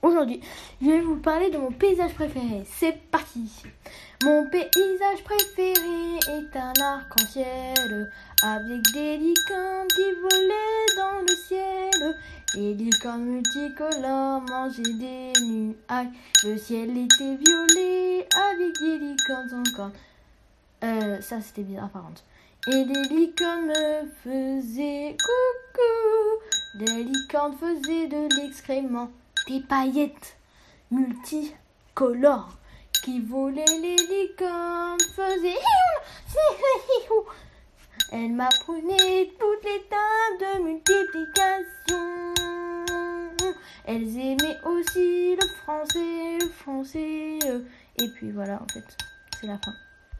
Aujourd'hui, je vais vous parler de mon paysage préféré. C'est parti. Mon paysage préféré est un arc-en-ciel avec des licornes qui volaient dans le ciel. Les licornes multicolores mangeaient des nuages. Le ciel était violet avec des licornes en cornes. Ça c'était bizarre par contre. Et des licornes me faisaient coucou. Des licornes faisaient de l'excrément. Des paillettes multicolores qui volaient, les licornes faisaient hiou. Elles m'apprenaient toutes les teintes de multiplication. Elles aimaient aussi le français. Et puis voilà, en fait, c'est la fin.